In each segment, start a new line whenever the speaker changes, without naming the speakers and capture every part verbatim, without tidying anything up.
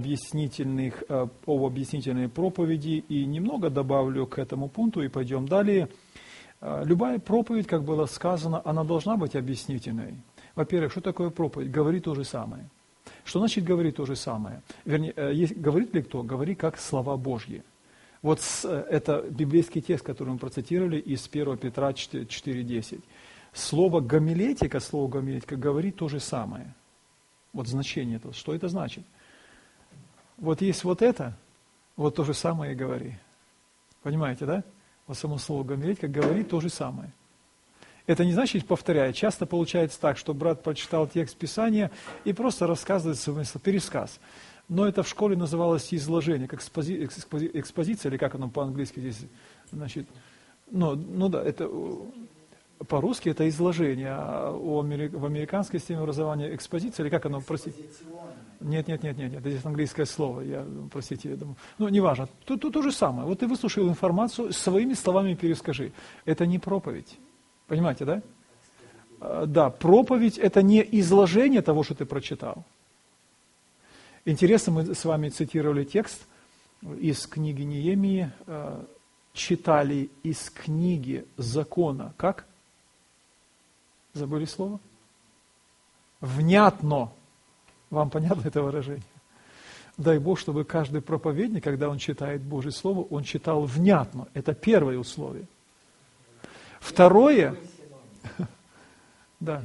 объяснительных, об объяснительной проповеди и немного добавлю к этому пункту и пойдем далее. Любая проповедь, как было сказано, она должна быть объяснительной. Во-первых, что такое проповедь? Говори то же самое. Что значит говори то же самое? Вернее, говорит ли кто? Говори как слова Божьи. Вот это библейский текст, который мы процитировали из первого Петра четыре десять. Слово гомилетика, слово гомилетика говорит то же самое. Вот значение этого. Что это значит? Вот есть вот это, вот то же самое и говори. Понимаете, да? Вот само слово гомилетика говорит то же самое. Это не значит повторяя. Часто получается так, что брат прочитал текст Писания и просто рассказывает смысл, пересказ. Но это в школе называлось изложение, как экспози, экспози, экспозиция, или как оно по-английски здесь, значит, ну, ну да, это по-русски это изложение, а у Америк, в американской системе образования экспозиция, или как оно, простите? Нет, нет, нет, нет, нет, это здесь английское слово, я, простите, я думаю, ну, неважно, тут то, то же самое, вот ты выслушал информацию, своими словами перескажи, это не проповедь, понимаете, да? Да, проповедь это не изложение того, что ты прочитал. Интересно, мы с вами цитировали текст из книги Неемии, читали из книги закона, как? Забыли слово? Внятно. Вам понятно это выражение? Дай Бог, чтобы каждый проповедник, когда он читает Божье Слово, он читал внятно. Это первое условие. Второе, да,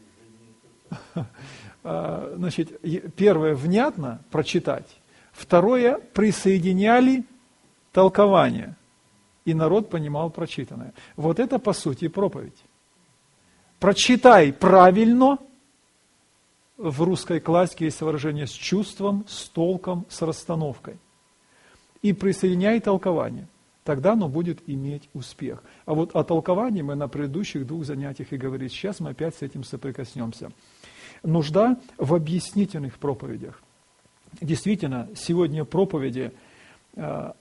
значит, первое внятно прочитать, второе присоединяли толкование, и народ понимал прочитанное. Вот это по сути проповедь. Прочитай правильно. В русской классике есть выражение с чувством, с толком, с расстановкой. И присоединяй толкование. Тогда оно будет иметь успех. А вот о толковании мы на предыдущих двух занятиях и говорили. Сейчас мы опять с этим соприкоснемся. Нужда в объяснительных проповедях. Действительно, сегодня проповеди, э,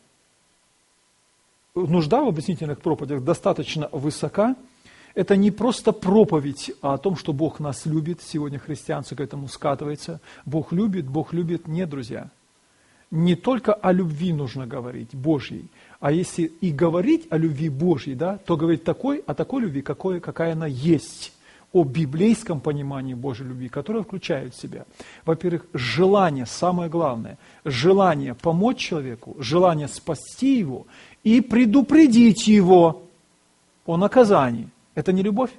нужда в объяснительных проповедях достаточно высока. Это не просто проповедь о том, что Бог нас любит. Сегодня христианство к этому скатывается. Бог любит, Бог любит. Нет, друзья. Не только о любви нужно говорить, Божьей. А если и говорить о любви Божьей, да, то говорить такой, о такой любви, какой, какая она есть. О библейском понимании Божьей любви, которое включает в себя, во-первых, желание, самое главное, желание помочь человеку, желание спасти его и предупредить его о наказании. Это не любовь?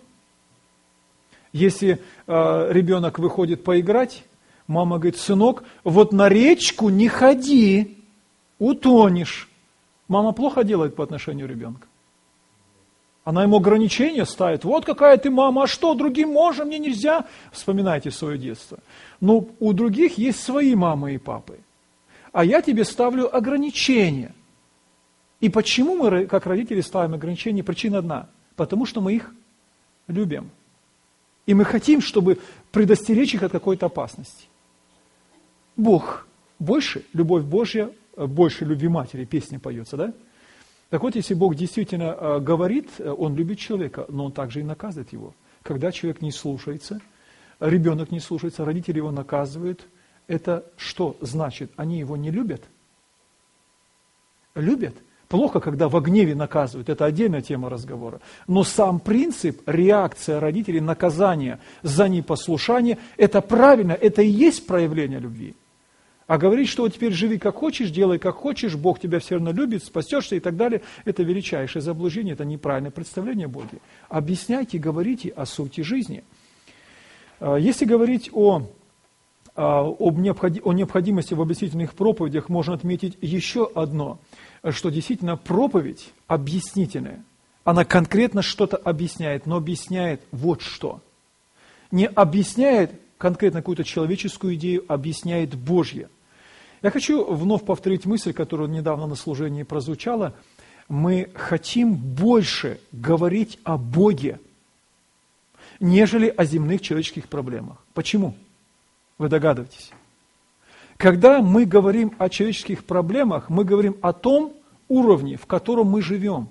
Если э, ребенок выходит поиграть, мама говорит: сынок, вот на речку не ходи, утонешь. Мама плохо делает по отношению к ребенку. Она ему ограничения ставит. Вот какая ты мама, а что, другим можно, мне нельзя? Вспоминайте свое детство. Но у других есть свои мамы и папы. А я тебе ставлю ограничения. И почему мы, как родители, ставим ограничения? Причина одна. Потому что мы их любим. И мы хотим, чтобы предостеречь их от какой-то опасности. Бог больше, любовь Божья, больше любви матери, песня поется, да? Так вот, если Бог действительно э, говорит, Он любит человека, но Он также и наказывает его. Когда человек не слушается, ребенок не слушается, родители его наказывают, это что значит? Они его не любят? Любят? Плохо, когда в гневе наказывают, это отдельная тема разговора. Но сам принцип, реакция родителей, наказание за непослушание, это правильно, это и есть проявление любви. А говорить, что вот теперь живи как хочешь, делай как хочешь, Бог тебя все равно любит, спасешься и так далее, это величайшее заблуждение, это неправильное представление о Боге. Объясняйте, говорите о сути жизни. Если говорить о, об необходи, о необходимости в объяснительных проповедях, можно отметить еще одно, что действительно проповедь объяснительная, она конкретно что-то объясняет, но объясняет вот что. Не объясняет конкретно какую-то человеческую идею, объясняет Божье. Я хочу вновь повторить мысль, которая недавно на служении прозвучала. Мы хотим больше говорить о Боге, нежели о земных человеческих проблемах. Почему? Вы догадываетесь? Когда мы говорим о человеческих проблемах, мы говорим о том уровне, в котором мы живем.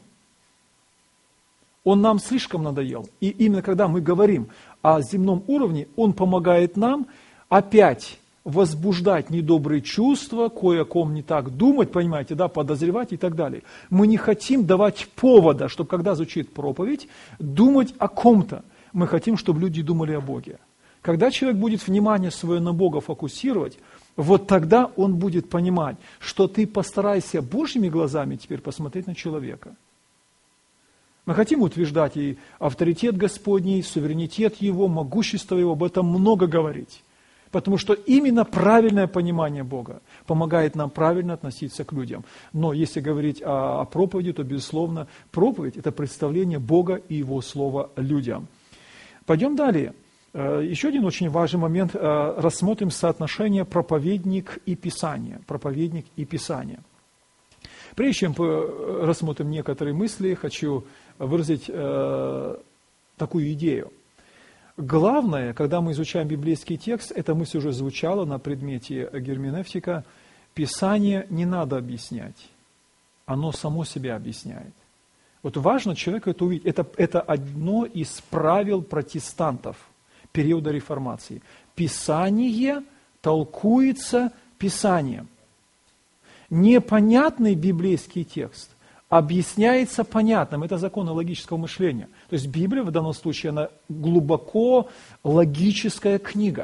Он нам слишком надоел. И именно когда мы говорим о земном уровне, он помогает нам опять возбуждать недобрые чувства, кое о ком не так думать, понимаете, да, подозревать и так далее. Мы не хотим давать повода, чтобы когда звучит проповедь, думать о ком-то. Мы хотим, чтобы люди думали о Боге. Когда человек будет внимание свое на Бога фокусировать, вот тогда он будет понимать, что ты постарайся Божьими глазами теперь посмотреть на человека. Мы хотим утверждать и авторитет Господний, суверенитет Его, могущество Его, об этом много говорить. Потому что именно правильное понимание Бога помогает нам правильно относиться к людям. Но если говорить о, о проповеди, то, безусловно, проповедь – это представление Бога и Его Слова людям. Пойдем далее. Еще один очень важный момент. Рассмотрим соотношение проповедник и Писание. Проповедник и Писание. Прежде чем рассмотрим некоторые мысли, хочу выразить э, такую идею. Главное, когда мы изучаем библейский текст, эта мысль уже звучала на предмете герменевтика, Писание не надо объяснять, оно само себя объясняет. Вот важно человеку это увидеть. Это, это одно из правил протестантов периода реформации. Писание толкуется Писанием. Непонятный библейский текст объясняется понятным. Это законы логического мышления. То есть Библия в данном случае, она глубоко логическая книга.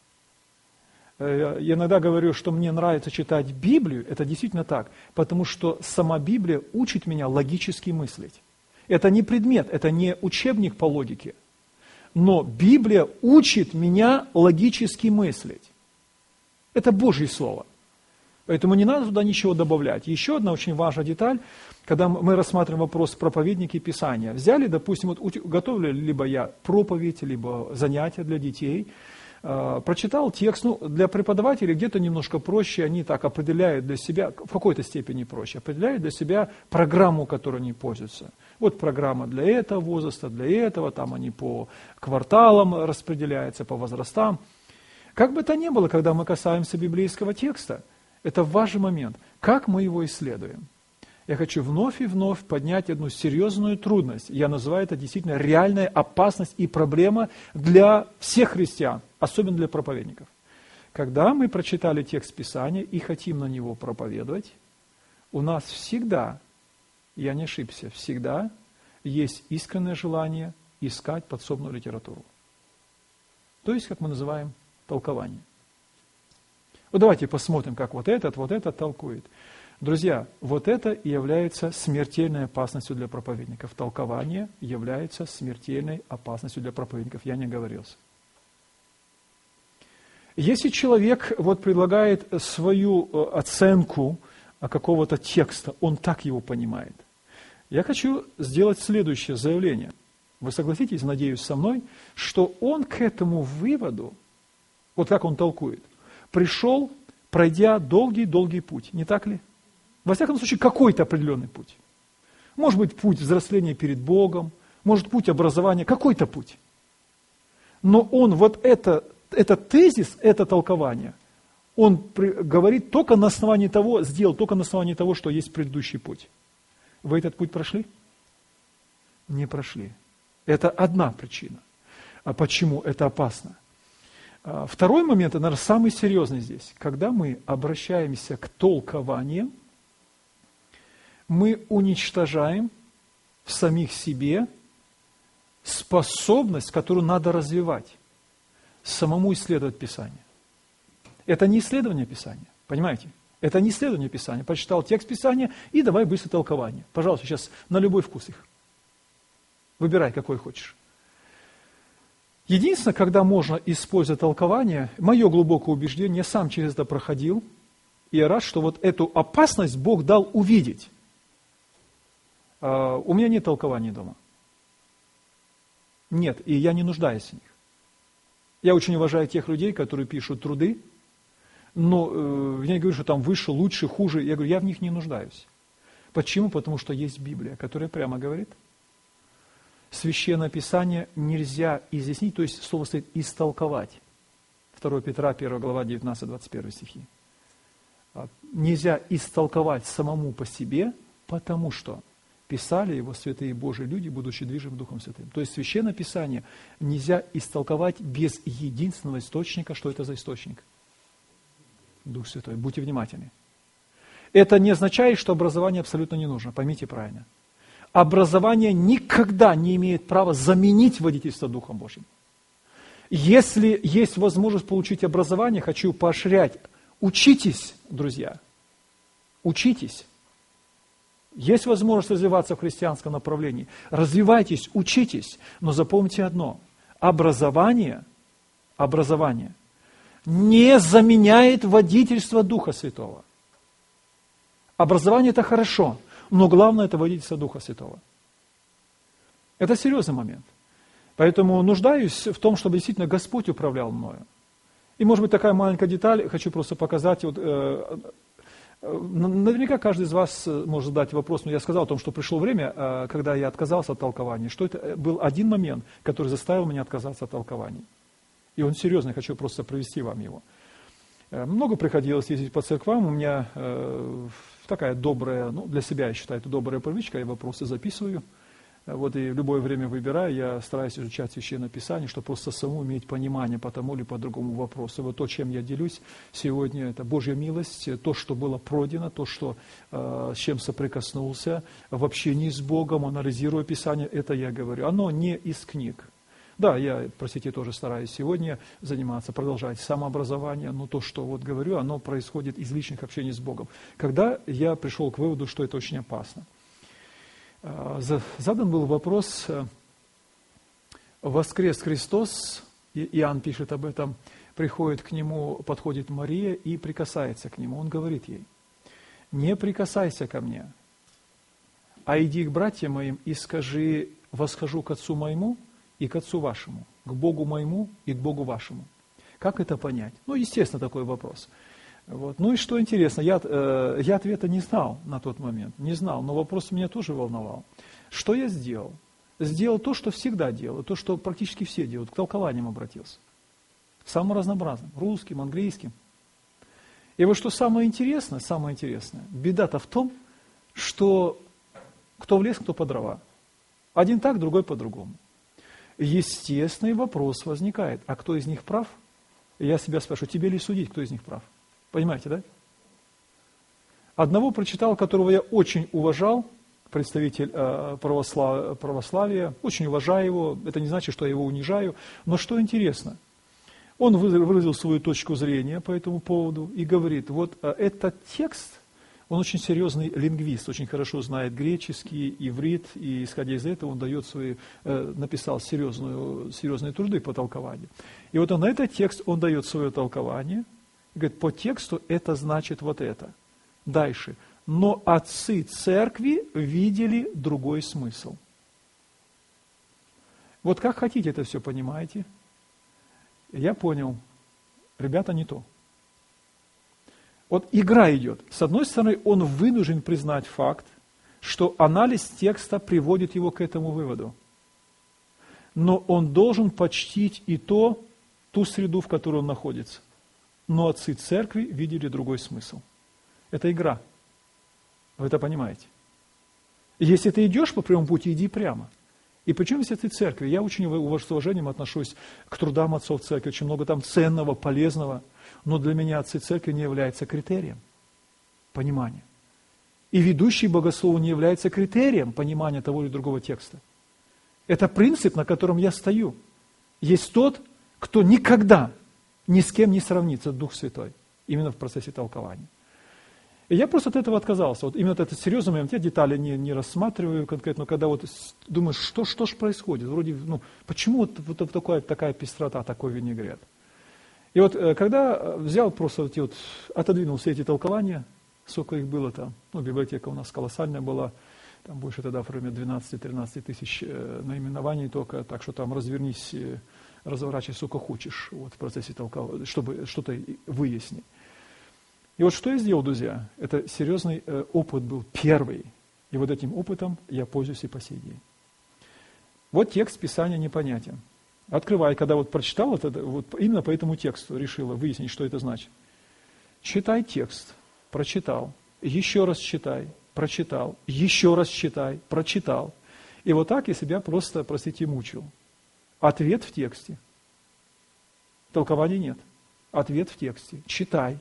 Я иногда говорю, что мне нравится читать Библию, это действительно так, потому что сама Библия учит меня логически мыслить. Это не предмет, это не учебник по логике, но Библия учит меня логически мыслить. Это Божье Слово. Поэтому не надо туда ничего добавлять. Еще одна очень важная деталь, когда мы рассматриваем вопрос проповедники Писания. Взяли, допустим, вот готовлю либо я проповедь, либо занятия для детей, э, прочитал текст, ну, для преподавателей где-то немножко проще, они так определяют для себя, в какой-то степени проще, определяют для себя программу, которой они пользуются. Вот программа для этого возраста, для этого, там они по кварталам распределяются, по возрастам. Как бы то ни было, когда мы касаемся библейского текста, это важный момент. Как мы его исследуем? Я хочу вновь и вновь поднять одну серьезную трудность. Я называю это действительно реальная опасность и проблема для всех христиан, особенно для проповедников. Когда мы прочитали текст Писания и хотим на него проповедовать, у нас всегда, я не ошибся, всегда есть искреннее желание искать подсобную литературу. То есть, как мы называем, толкование. Вот давайте посмотрим, как вот этот, вот этот толкует. Друзья, вот это и является смертельной опасностью для проповедников. Толкование является смертельной опасностью для проповедников. Я не оговорился. Если человек вот предлагает свою оценку какого-то текста, он так его понимает. Я хочу сделать следующее заявление. Вы согласитесь, надеюсь, со мной, что он к этому выводу, вот как он толкует, пришел, пройдя долгий-долгий путь, не так ли? Во всяком случае, какой-то определенный путь. Может быть, путь взросления перед Богом, может, путь образования, какой-то путь. Но он вот это, этот тезис, это толкование, он при, говорит только на основании того, сделал только на основании того, что есть предыдущий путь. Вы этот путь прошли? Не прошли. Это одна причина. А почему это опасно? Второй момент, наверное, самый серьезный здесь. Когда мы обращаемся к толкованиям, мы уничтожаем в самих себе способность, которую надо развивать, самому исследовать Писание. Это не исследование Писания, понимаете? Это не исследование Писания. Прочитал текст Писания и давай быстро толкование. Пожалуйста, сейчас на любой вкус их. Выбирай, какой хочешь. Единственное, когда можно использовать толкование, мое глубокое убеждение, я сам через это проходил, и я рад, что вот эту опасность Бог дал увидеть. Uh, у меня нет толкования дома. Нет, и я не нуждаюсь в них. Я очень уважаю тех людей, которые пишут труды, но uh, я не говорю, что там выше, лучше, хуже. Я говорю, я в них не нуждаюсь. Почему? Потому что есть Библия, которая прямо говорит, Священное Писание нельзя изъяснить, то есть слово стоит истолковать. второе Петра, первая глава, девятнадцать-двадцать один стихи. Нельзя истолковать самому по себе, потому что писали его святые Божьи люди, будучи движимы Духом Святым. То есть Священное Писание нельзя истолковать без единственного источника. Что это за источник? Дух Святой. Будьте внимательны. Это не означает, что образование абсолютно не нужно. Поймите правильно. Образование никогда не имеет права заменить водительство Духом Божьим. Если есть возможность получить образование, хочу поощрять. Учитесь, друзья. Учитесь. Есть возможность развиваться в христианском направлении. Развивайтесь, учитесь. Но запомните одно. Образование, образование не заменяет водительство Духа Святого. Образование – это хорошо, но главное – это водительство Духа Святого. Это серьезный момент. Поэтому нуждаюсь в том, чтобы действительно Господь управлял мною. И, может быть, такая маленькая деталь, хочу просто показать. Вот, э, наверняка каждый из вас может задать вопрос, но я сказал о том, что пришло время, э, когда я отказался от толкования, что это был один момент, который заставил меня отказаться от толкований. И он серьезный, хочу просто привести вам его. Э, много приходилось ездить по церквам, у меня э, такая добрая, ну, для себя я считаю, это добрая привычка, я вопросы записываю. Вот и в любое время выбираю, я стараюсь изучать Священное Писание, чтобы просто самому иметь понимание по тому или по другому вопросу. Вот то, чем я делюсь сегодня, это Божья милость, то, что было пройдено, то, что, э, с чем соприкоснулся в общении с Богом, анализируя Писание, это я говорю. Оно не из книг. Да, я, простите, тоже стараюсь сегодня заниматься, продолжать самообразование, но то, что вот говорю, оно происходит из личных общений с Богом. Когда я пришел к выводу, что это очень опасно. Задан был вопрос, воскрес Христос, Иоанн пишет об этом, приходит к нему, подходит Мария и прикасается к нему. Он говорит ей: не прикасайся ко мне, а иди к братьям моим и скажи: восхожу к Отцу моему и к Отцу вашему, к Богу моему и к Богу вашему. Как это понять? Ну, естественно, такой вопрос. Вот. Ну и что интересно, я, э, я ответа не знал на тот момент, не знал, но вопрос меня тоже волновал. Что я сделал? Сделал то, что всегда делал, то, что практически все делают, к толкованиям обратился. Самым разнообразным, русским, английским. И вот что самое интересное, самое интересное, беда-то в том, что кто в лес, кто по дрова. Один так, другой по-другому. Естественный вопрос возникает, а кто из них прав? И я себя спрашиваю, тебе ли судить, кто из них прав? Понимаете, да? Одного прочитал, которого я очень уважал, представитель э, православ... православия, очень уважаю его, это не значит, что я его унижаю, но что интересно, он выразил свою точку зрения по этому поводу и говорит, вот э, этот текст, он очень серьезный лингвист, очень хорошо знает греческий, иврит, и исходя из этого он дает свои, э, написал серьезную, серьезные труды по толкованию. И вот он на этот текст, он дает свое толкование, и говорит, по тексту это значит вот это. Дальше. Но отцы церкви видели другой смысл. Вот как хотите это все понимаете. Я понял, ребята, не то. Вот игра идет. С одной стороны, он вынужден признать факт, что анализ текста приводит его к этому выводу. Но он должен почтить и то, ту среду, в которой он находится. Но отцы церкви видели другой смысл. Это игра. Вы это понимаете? Если ты идешь по прямому пути, иди прямо. И причем, если ты церкви, я очень с уважением отношусь к трудам отцов церкви, очень много там ценного, полезного, но для меня отцы церкви не являются критерием понимания. И ведущий богослов не является критерием понимания того или другого текста. Это принцип, на котором я стою. Есть тот, кто никогда ни с кем не сравнится, Дух Святой, именно в процессе толкования. И я просто от этого отказался. Вот именно этот серьезный момент, я детали не, не рассматриваю конкретно, когда вот думаешь, что, что же происходит? Вроде, ну, почему вот, вот такая, такая пестрота, такой винегрет? И вот когда взял просто вот, вот, отодвинул все эти толкования, сколько их было там, ну, библиотека у нас колоссальная была, там больше тогда в районе двенадцать-тринадцать тысяч наименований только, так что там развернись, разворачивай, сколько хочешь вот, в процессе толкования, чтобы что-то выяснить. И вот что я сделал, друзья, это серьезный э, опыт был, первый. И вот этим опытом я пользуюсь и по сей день. Вот текст Писания непонятен. Открывай, когда вот прочитал, это, вот именно по этому тексту решила выяснить, что это значит. Читай текст, прочитал, еще раз читай, прочитал, еще раз читай, прочитал. И вот так я себя просто, простите, мучил. Ответ в тексте. Толкования нет. Ответ в тексте. Читай.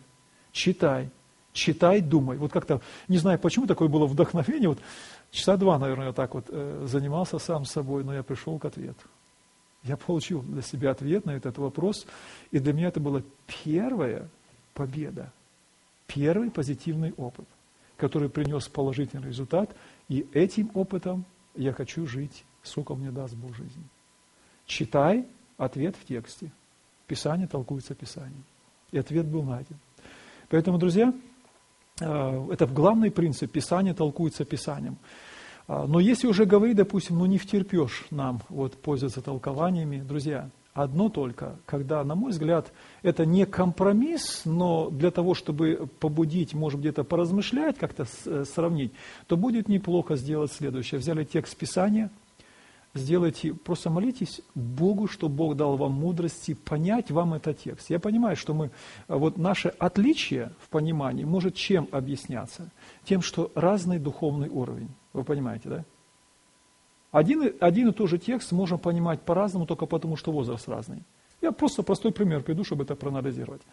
Читай, читай, думай. Вот как-то, не знаю, почему такое было вдохновение, вот часа два, наверное, я так вот э, занимался сам собой, но я пришел к ответу. Я получил для себя ответ на этот вопрос, и для меня это была первая победа, первый позитивный опыт, который принес положительный результат, и этим опытом я хочу жить, сколько мне даст Бог жизни. Читай, ответ в тексте. Писание толкуется Писанием. И ответ был найден. Поэтому, друзья, это главный принцип. Писание толкуется Писанием. Но если уже говорить, допустим, ну не втерпешь нам вот, пользоваться толкованиями, друзья, одно только, когда, на мой взгляд, это не компромисс, но для того, чтобы побудить, может где-то поразмышлять, как-то сравнить, то будет неплохо сделать следующее. Взяли текст Писания, сделайте, просто молитесь Богу, чтобы Бог дал вам мудрости понять вам этот текст. Я понимаю, что мы, вот наше отличие в понимании может чем объясняться? Тем, что разный духовный уровень. Вы понимаете, да? Один, один и тот же текст можем понимать по-разному, только потому, что возраст разный. Я просто простой пример приведу, чтобы это проанализировать.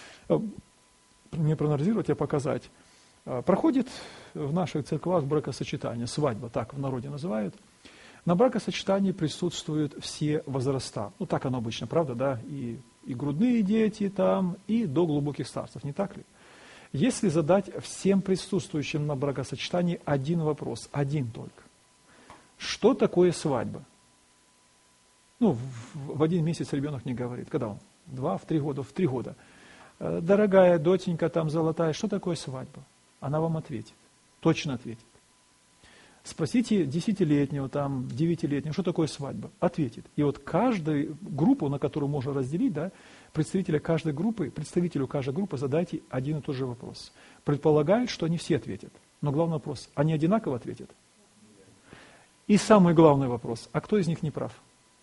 Не проанализировать, а показать. Проходит в наших церквах бракосочетание, свадьба, так в народе называют. На бракосочетании присутствуют все возраста. Ну, так оно обычно, правда, да? И, и грудные дети там, и до глубоких старцев, не так ли? Если задать всем присутствующим на бракосочетании один вопрос, один только. Что такое свадьба? Ну, в, в один месяц ребенок не говорит. Когда он? Два, в три года, в три года. Дорогая доченька там золотая, что такое свадьба? Она вам ответит, точно ответит. Спросите десятилетнего, там, девятилетнего, что такое свадьба? Ответит. И вот каждую группу, на которую можно разделить, да, представителя каждой группы, представителю каждой группы задайте один и тот же вопрос. Предполагают, что они все ответят. Но главный вопрос, они одинаково ответят? И самый главный вопрос, а кто из них не прав?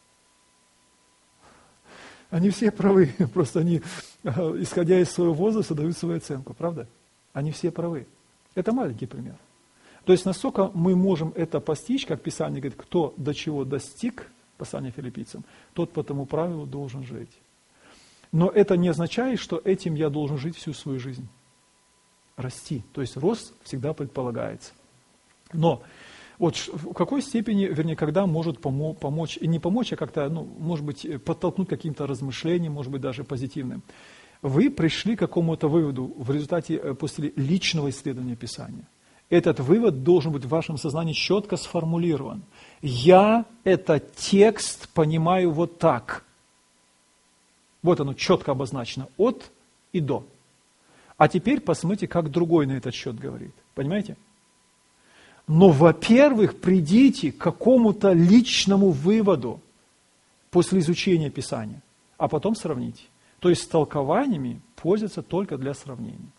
Они все правы, просто они, исходя из своего возраста, дают свою оценку, правда? Они все правы. Это маленький пример. То есть, насколько мы можем это постичь, как Писание говорит, кто до чего достиг, послание филиппийцам, тот по тому правилу должен жить. Но это не означает, что этим я должен жить всю свою жизнь. Расти. То есть, рост всегда предполагается. Но вот в какой степени, вернее, когда может помо- помочь, и не помочь, а как-то, ну, может быть, подтолкнуть каким-то размышлениям, может быть, даже позитивным. Вы пришли к какому-то выводу в результате, после личного исследования Писания. Этот вывод должен быть в вашем сознании четко сформулирован. Я этот текст понимаю вот так. Вот оно четко обозначено. От и до. А теперь посмотрите, как другой на этот счет говорит. Понимаете? Но, во-первых, придите к какому-то личному выводу после изучения Писания, а потом сравните. То есть с толкованиями пользуются только для сравнения.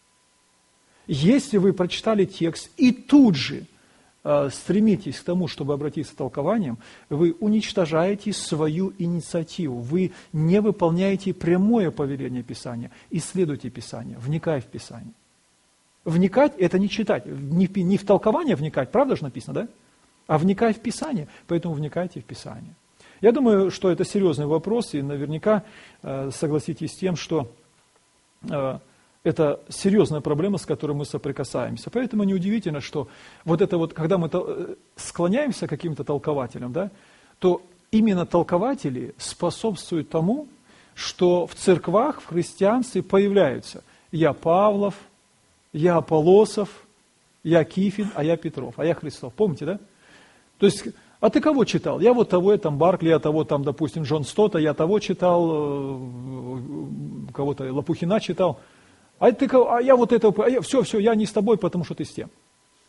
Если вы прочитали текст и тут же э, стремитесь к тому, чтобы обратиться к толкованиям, вы уничтожаете свою инициативу, вы не выполняете прямое повеление Писания. Исследуйте Писание, вникай в Писание. Вникать – это не читать, не, не в толкование вникать, правда же написано, да? А вникай в Писание, поэтому вникайте в Писание. Я думаю, что это серьезный вопрос, и наверняка э, согласитесь с тем, что э, это серьезная проблема, с которой мы соприкасаемся. Поэтому неудивительно, что вот это вот, когда мы склоняемся к каким-то толкователям, да, то именно толкователи способствуют тому, что в церквах, в христианстве появляются я Павлов, я Аполлосов, я Кифин, а я Петров, а я Христов. Помните, да? То есть, а ты кого читал? Я вот того, я там Баркли, я того, там, допустим, Джон Стотта, я того читал, кого-то Лопухина читал. А, ты, а я вот это, а я, все, все, я не с тобой, потому что ты с тем.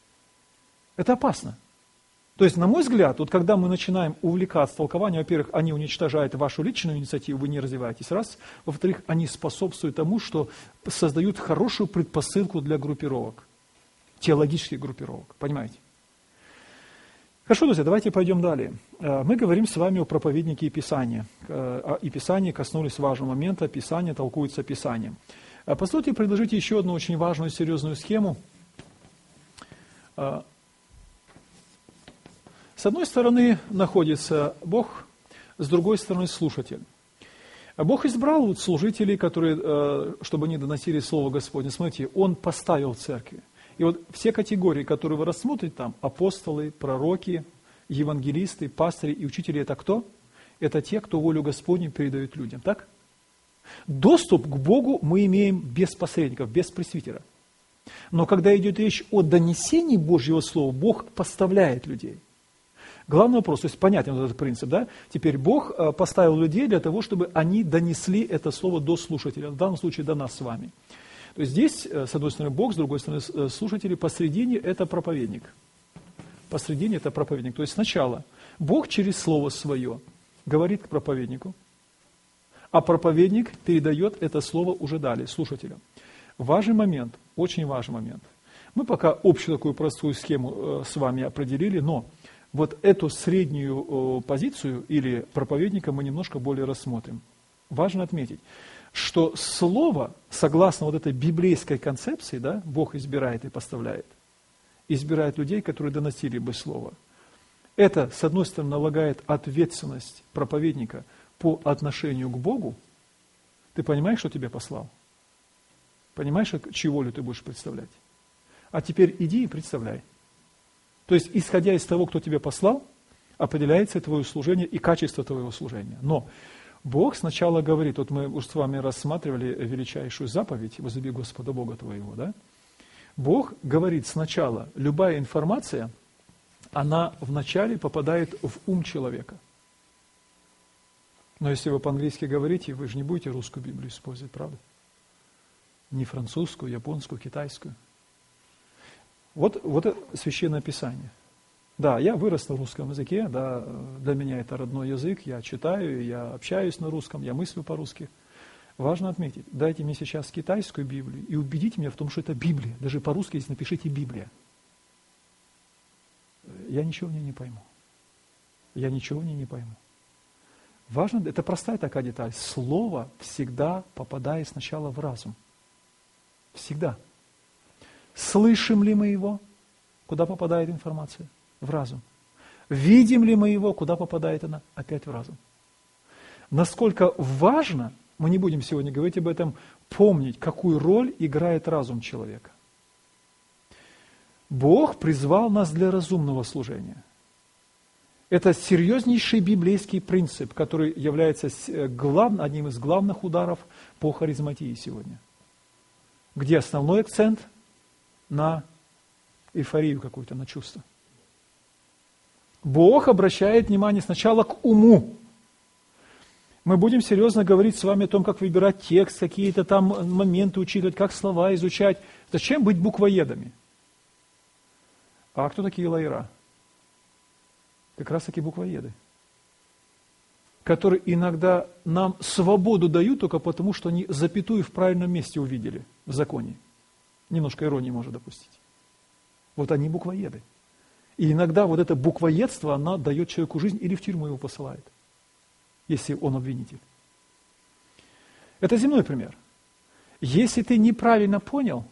Это опасно. То есть, на мой взгляд, вот когда мы начинаем увлекаться толкованием, во-первых, они уничтожают вашу личную инициативу, вы не развиваетесь, раз. Во-вторых, они способствуют тому, что создают хорошую предпосылку для группировок, теологических группировок, понимаете? Хорошо, друзья, давайте пойдем далее. Мы говорим с вами о проповеднике и Писании. И Писании коснулись важного момента, Писание толкуется Писанием. Позвольте предложить еще одну очень важную, серьезную схему. С одной стороны находится Бог, с другой стороны слушатель. А Бог избрал вот служителей, которые, чтобы они доносили Слово Господне. Смотрите, Он поставил церкви. И вот все категории, которые вы рассмотрите там, апостолы, пророки, евангелисты, пастыри и учители, это кто? Это те, кто волю Господню передают людям, так? Доступ к Богу мы имеем без посредников, без пресвитера. Но когда идет речь о донесении Божьего Слова, Бог поставляет людей. Главный вопрос, то есть понятен вот этот принцип, да? Теперь Бог поставил людей для того, чтобы они донесли это Слово до слушателя, в данном случае до нас с вами. То есть здесь, с одной стороны, Бог, с другой стороны, слушатели, посредине это проповедник. Посредине это проповедник. То есть сначала Бог через Слово Свое говорит к проповеднику, а проповедник передает это Слово уже далее, слушателям. Важный момент, очень важный момент. Мы пока общую такую простую схему с вами определили, но вот эту среднюю позицию или проповедника мы немножко более рассмотрим. Важно отметить, что Слово, согласно вот этой библейской концепции, да, Бог избирает и поставляет, избирает людей, которые доносили бы Слово. Это, с одной стороны, налагает ответственность проповедника по отношению к Богу. Ты понимаешь, что тебя послал? Понимаешь, чью волю ты будешь представлять? А теперь иди и представляй. То есть, исходя из того, кто тебя послал, определяется твое служение и качество твоего служения. Но Бог сначала говорит, вот мы уже с вами рассматривали величайшую заповедь, возлюби Господа Бога твоего, да? Бог говорит сначала, любая информация, она вначале попадает в ум человека. Но если вы по-английски говорите, вы же не будете русскую Библию использовать, правда? Не французскую, японскую, китайскую. Вот, вот это Священное Писание. Да, я вырос на русском языке, да, для меня это родной язык, я читаю, я общаюсь на русском, я мыслю по-русски. Важно отметить, дайте мне сейчас китайскую Библию и убедите меня в том, что это Библия. Даже по-русски здесь напишите Библия. Я ничего в ней не пойму. Я ничего в ней не пойму. Важно, это простая такая деталь. Слово всегда попадает сначала в разум. Всегда. Слышим ли мы его? Куда попадает информация? В разум. Видим ли мы его? Куда попадает она? Опять в разум. Насколько важно, мы не будем сегодня говорить об этом, помнить, какую роль играет разум человека. Бог призвал нас для разумного служения. Это серьезнейший библейский принцип, который является глав, одним из главных ударов по харизматии сегодня. Где основной акцент на эйфорию какую-то, на чувство. Бог обращает внимание сначала к уму. Мы будем серьезно говорить с вами о том, как выбирать текст, какие-то там моменты учитывать, как слова изучать. Зачем быть буквоедами? А кто такие лаера? Как раз таки буквоеды, которые иногда нам свободу дают только потому, что они запятую в правильном месте увидели в законе. Немножко иронии можно допустить. Вот они буквоеды. И иногда вот это буквоедство, оно дает человеку жизнь или в тюрьму его посылает, если он обвинитель. Это земной пример. Если ты неправильно понял,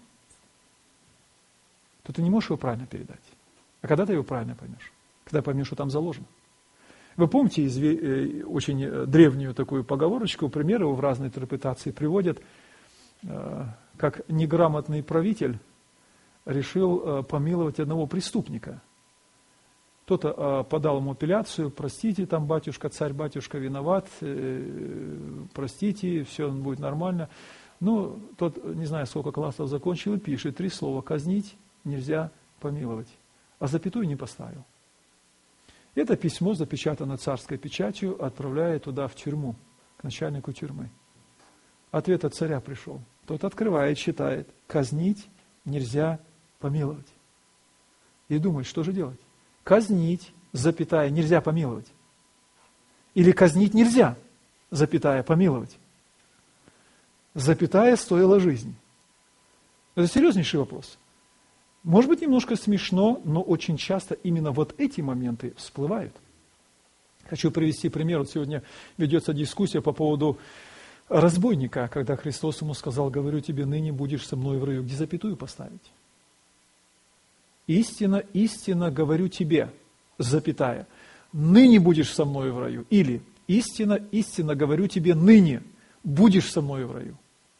то ты не можешь его правильно передать. А когда ты его правильно поймешь? Когда поймешь, что там заложено. Вы помните изве- очень древнюю такую поговорочку, пример его в разной интерпретации приводят, как неграмотный правитель решил помиловать одного преступника. Кто-то подал ему апелляцию, простите, там батюшка, царь-батюшка виноват, простите, все будет нормально. Ну, тот, не знаю, сколько классов закончил, и пишет три слова: казнить нельзя, помиловать. А запятую не поставил. Это письмо запечатано царской печатью, отправляет туда в тюрьму, к начальнику тюрьмы. Ответ от царя пришел. Тот открывает, читает: казнить нельзя, помиловать. И думает, что же делать? Казнить, запятая, нельзя помиловать. Или казнить нельзя, запятая, помиловать. Запятая стоила жизни. Это серьезнейший вопрос. Может быть, немножко смешно, но очень часто именно вот эти моменты всплывают. Хочу привести пример. Вот сегодня ведется дискуссия по поводу разбойника, когда Христос ему сказал: говорю тебе, ныне будешь со мной в раю. Где запятую поставить? Истинно, истинно говорю тебе, запятая, ныне будешь со мной в раю. Или истинно, истинно говорю тебе ныне. будешь со мной в раю.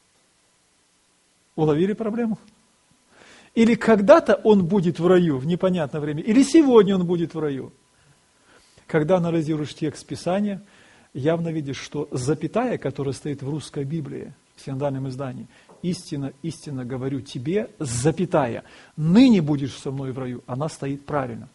Уловили проблему? Или когда-то он будет в раю в непонятное время, или сегодня он будет в раю. Когда анализируешь текст Писания, явно видишь, что запятая, которая стоит в русской Библии, в синодальном издании, истинно, истинно говорю тебе, запятая, ныне будешь со мной в раю, она стоит правильно.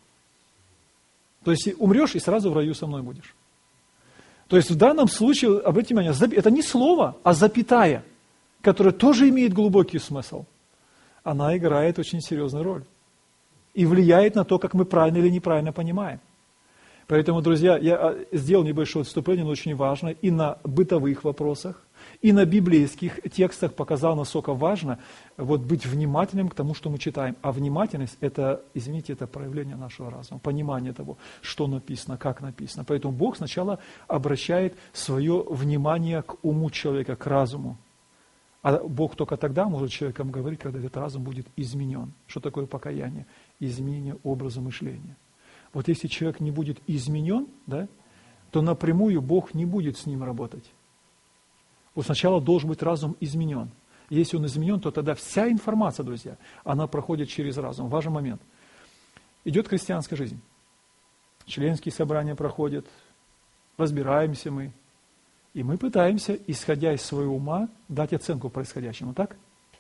То есть умрешь и сразу в раю со мной будешь. То есть в данном случае, обратите внимание, это не слово, а запятая, которая тоже имеет глубокий смысл. Она играет очень серьезную роль и влияет на то, как мы правильно или неправильно понимаем. Поэтому, друзья, я сделал небольшое отступление, но очень важно, и на бытовых вопросах, и на библейских текстах показал, насколько важно вот, быть внимательным к тому, что мы читаем. А внимательность – это, извините, это проявление нашего разума, понимание того, что написано, как написано. Поэтому Бог сначала обращает свое внимание к уму человека, к разуму. А Бог только тогда может человеком говорить, когда этот разум будет изменен. Что такое покаяние? Изменение образа мышления. Вот если человек не будет изменен, да, то напрямую Бог не будет с ним работать. Вот сначала должен быть разум изменен. Если он изменен, то тогда вся информация, друзья, она проходит через разум. Важный момент. Идет христианская жизнь. Членские собрания проходят, разбираемся мы. И мы пытаемся, исходя из своего ума, дать оценку происходящему, так?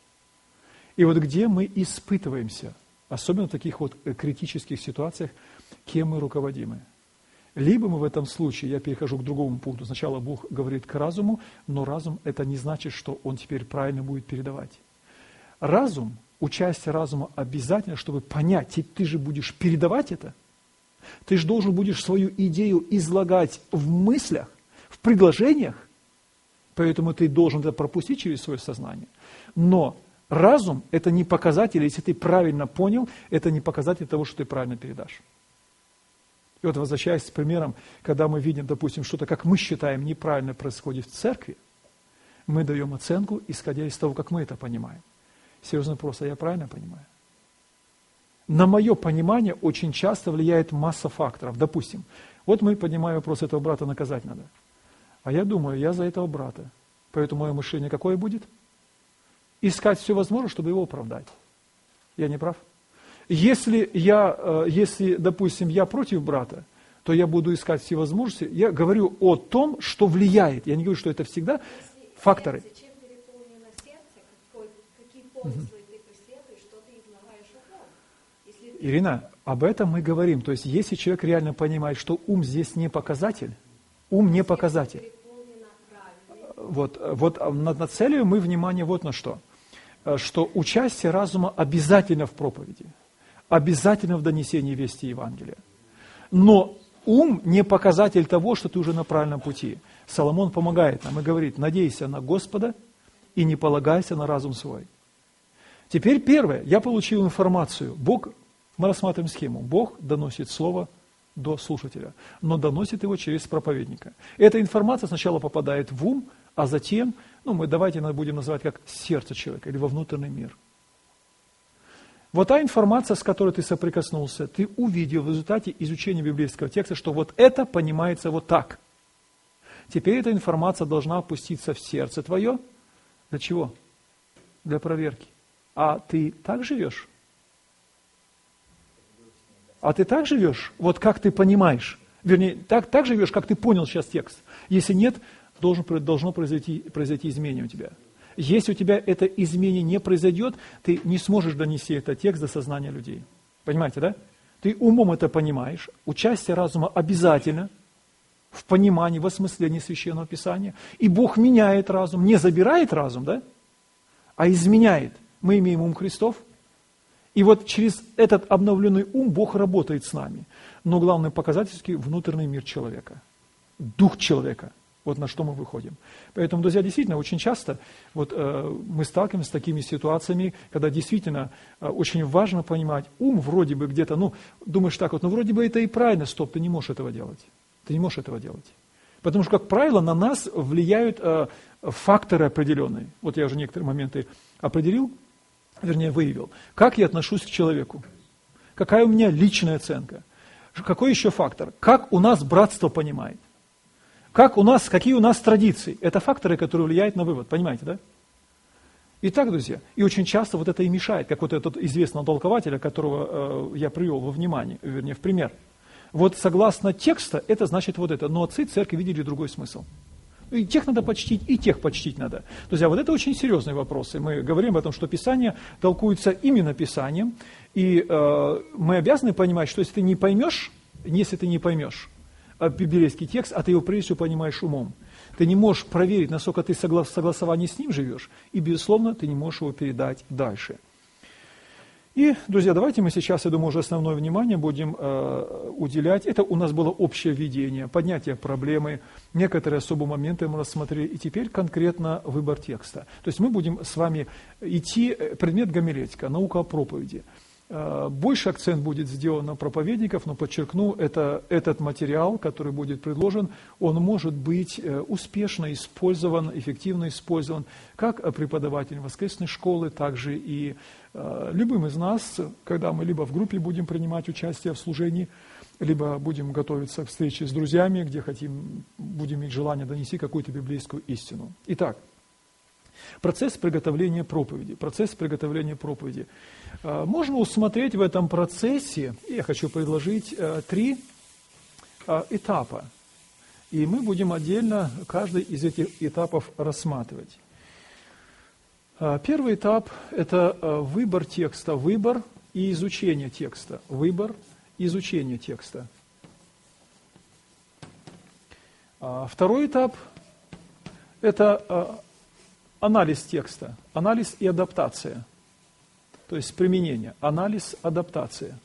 И вот где мы испытываемся, особенно в таких вот критических ситуациях, кем мы руководимы. Либо мы в этом случае, я перехожу к другому пункту, сначала Бог говорит к разуму, но разум это не значит, что он теперь правильно будет передавать. Разум, участие разума обязательно, чтобы понять, ты, ты же будешь передавать это, ты же должен будешь свою идею излагать в мыслях, в предложениях, поэтому ты должен это пропустить через свое сознание. Но разум – это не показатель, если ты правильно понял, это не показатель того, что ты правильно передашь. И вот возвращаясь к примерам, когда мы видим, допустим, что-то, как мы считаем, неправильно происходит в церкви, мы даем оценку, исходя из того, как мы это понимаем. Серьезный вопрос, а я правильно понимаю? На мое понимание очень часто влияет масса факторов. Допустим, вот мы поднимаем вопрос, этого брата наказать надо. А я думаю, я за этого брата. Поэтому мое мышление какое будет? Искать все возможное, чтобы его оправдать. Я не прав? Если, я, если, допустим, я против брата, то я буду искать все возможности. Я говорю о том, что влияет. Я не говорю, что это всегда если факторы. Чем переполнено сердце, какой, какие помыслы угу. ты преследуешь, что ты излагаешь умом. Если ты... Ирина, об этом мы говорим. То есть, если человек реально понимает, что ум здесь не показатель, ум не показатель. Вот, вот над, над целью мы внимание вот на что. Что участие разума обязательно в проповеди, обязательно в донесении вести Евангелия. Но ум не показатель того, что ты уже на правильном пути. Соломон помогает нам и говорит, надейся на Господа и не полагайся на разум свой. Теперь первое, я получил информацию. Бог, мы рассматриваем схему, Бог доносит слово до слушателя, но доносит его через проповедника. Эта информация сначала попадает в ум, а затем, ну, мы давайте будем называть как сердце человека или во внутренний мир. Вот та информация, с которой ты соприкоснулся, ты увидел в результате изучения библейского текста, что вот это понимается вот так. Теперь эта информация должна опуститься в сердце твое. Для чего? Для проверки. А ты так живешь? А ты так живешь? Вот как ты понимаешь? Вернее, так, так живешь, как ты понял сейчас текст. Если нет, должен, должно произойти, произойти изменение у тебя. Если у тебя это изменение не произойдет, ты не сможешь донести этот текст до сознания людей. Понимаете, да? Ты умом это понимаешь. Участие разума обязательно в понимании, в осмыслении Священного Писания. И Бог меняет разум, не забирает разум, да? А изменяет. Мы имеем ум Христов. И вот через этот обновленный ум Бог работает с нами. Но главный показатель – внутренний мир человека, дух человека. Вот на что мы выходим. Поэтому, друзья, действительно, очень часто вот, э, мы сталкиваемся с такими ситуациями, когда действительно э, очень важно понимать, ум вроде бы где-то, ну, думаешь так вот, ну, вроде бы это и правильно, стоп, ты не можешь этого делать. Ты не можешь этого делать. Потому что, как правило, на нас влияют э, факторы определенные. Вот я уже некоторые моменты определил, вернее, выявил. Как я отношусь к человеку? Какая у меня личная оценка? Какой еще фактор? Как у нас братство понимает? Как у нас, какие у нас традиции. Это факторы, которые влияют на вывод. Понимаете, да? Итак, друзья, и очень часто вот это и мешает, как вот этот известного толкователя, которого э, я привел во внимание, вернее, в пример. Вот согласно текста, это значит вот это. Но отцы церкви видели другой смысл. И тех надо почтить, и тех почтить надо. Друзья, вот это очень серьезные вопросы. Мы говорим о том, что Писание толкуется именно Писанием. И э, мы обязаны понимать, что если ты не поймешь, если ты не поймешь библейский текст, а ты его прежде всего понимаешь умом, ты не можешь проверить, насколько ты в согласовании с ним живешь, и, безусловно, ты не можешь его передать дальше. И, друзья, давайте мы сейчас, я думаю, уже основное внимание будем э, уделять. Это у нас было общее видение, поднятие проблемы, некоторые особые моменты мы рассмотрели, и теперь конкретно выбор текста. То есть мы будем с вами идти, предмет гомилетика, наука о проповеди. Больше акцент будет сделан на проповедников, но подчеркну, это, этот материал, который будет предложен, он может быть успешно использован, эффективно использован как преподавателем воскресной школы, также и э, любым из нас, когда мы либо в группе будем принимать участие в служении, либо будем готовиться к встрече с друзьями, где хотим, будем иметь желание донести какую-то библейскую истину. Итак, процесс приготовления проповеди. Процесс приготовления проповеди. Можно усмотреть в этом процессе, я хочу предложить три этапа. И мы будем отдельно каждый из этих этапов рассматривать. Первый этап – это выбор текста, выбор и изучение текста. Выбор и изучение текста. Второй этап – это анализ текста, анализ и адаптация. То есть применение, анализ, адаптация.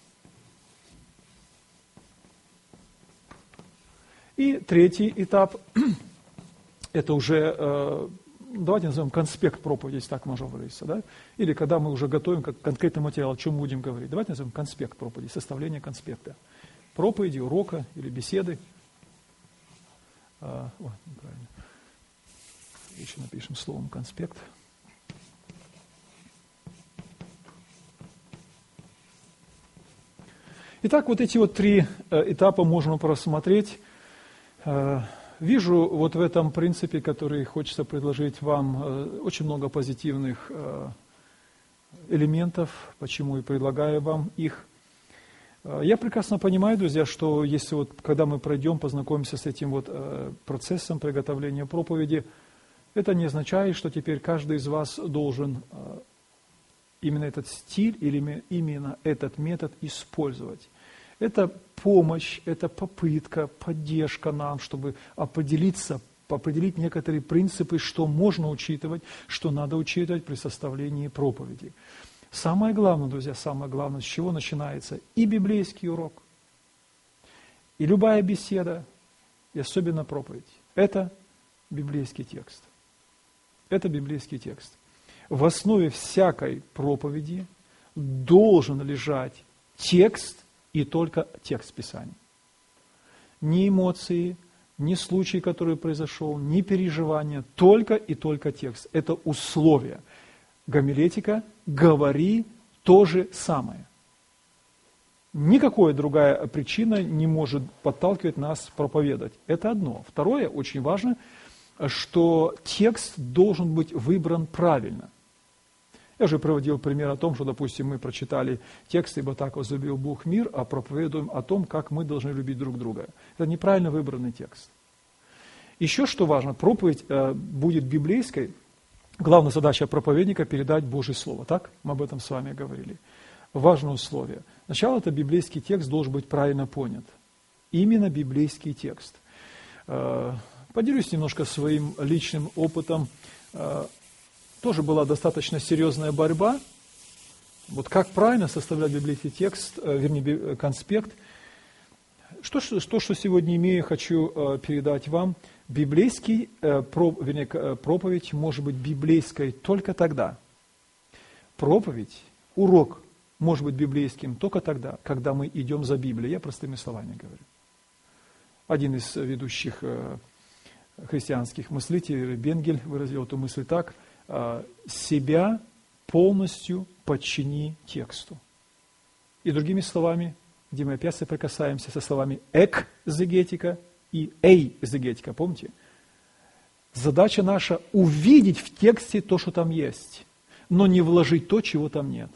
И третий этап, это уже, давайте назовем конспект проповеди, если так можно выразиться, да? Или когда мы уже готовим как конкретный материал, о чем мы будем говорить. Давайте назовем конспект проповеди, составление конспекта. Проповеди, урока или беседы. О, неправильно. Еще напишем словом конспект. Итак, вот эти вот три этапа можно просмотреть. Вижу вот в этом принципе, который хочется предложить вам, очень много позитивных элементов, почему и предлагаю вам их. Я прекрасно понимаю, друзья, что если вот, когда мы пройдем, познакомимся с этим вот процессом приготовления проповеди, это не означает, что теперь каждый из вас должен именно этот стиль или именно этот метод использовать. Это помощь, это попытка, поддержка нам, чтобы определиться, определить некоторые принципы, что можно учитывать, что надо учитывать при составлении проповеди. Самое главное, друзья, самое главное, с чего начинается и библейский урок, и любая беседа, и особенно проповедь, это библейский текст. Это библейский текст. В основе всякой проповеди должен лежать текст и только текст Писания. Ни эмоции, ни случай, который произошел, ни переживания, только и только текст. Это условие. Гомилетика говори то же самое. Никакая другая причина не может подталкивать нас проповедовать. Это одно. Второе, очень важно, что текст должен быть выбран правильно. Я уже приводил пример о том, что, допустим, мы прочитали текст «Ибо так возлюбил Бог мир», а проповедуем о том, как мы должны любить друг друга. Это неправильно выбранный текст. Еще что важно, проповедь э, будет библейской. Главная задача проповедника – передать Божье Слово. Так? Мы об этом с вами говорили. Важное условие. Сначала это библейский текст должен быть правильно понят. Именно библейский текст. Э, поделюсь немножко своим личным опытом. Э, Тоже была достаточно серьезная борьба. Вот как правильно составлять библейский текст, вернее, конспект. Что, что, что сегодня имею, хочу передать вам. Библейский, вернее, проповедь может быть библейской только тогда. Проповедь, урок может быть библейским только тогда, когда мы идем за Библией. Я простыми словами говорю. Один из ведущих христианских мыслителей, Бенгель, выразил эту мысль так: себя полностью подчини тексту. И другими словами, где мы опять соприкасаемся со словами экзегетика и эйзегетика, помните? Задача наша увидеть в тексте то, что там есть, но не вложить то, чего там нет.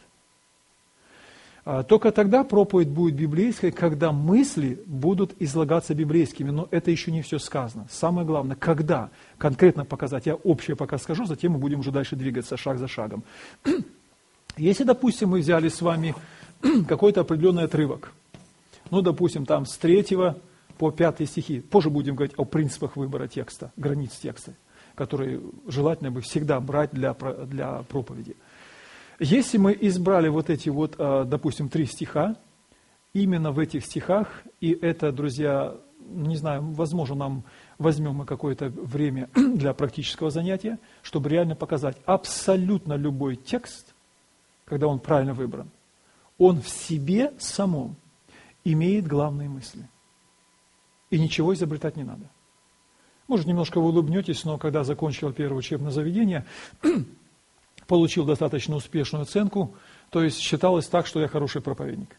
Только тогда проповедь будет библейской, когда мысли будут излагаться библейскими, но это еще не все сказано. Самое главное, когда конкретно показать, я общее пока скажу, затем мы будем уже дальше двигаться шаг за шагом. Если, допустим, мы взяли с вами какой-то определенный отрывок, ну, допустим, там с третьего по пятый стихи, позже будем говорить о принципах выбора текста, границ текста, которые желательно бы всегда брать для, для проповеди. Если мы избрали вот эти вот, допустим, три стиха, именно в этих стихах, и это, друзья, не знаю, возможно, нам возьмем мы какое-то время для практического занятия, чтобы реально показать абсолютно любой текст, когда он правильно выбран, он в себе самом имеет главные мысли. И ничего изобретать не надо. Может, немножко вы улыбнетесь, но когда закончил первое учебное заведение, получил достаточно успешную оценку, то есть считалось так, что я хороший проповедник.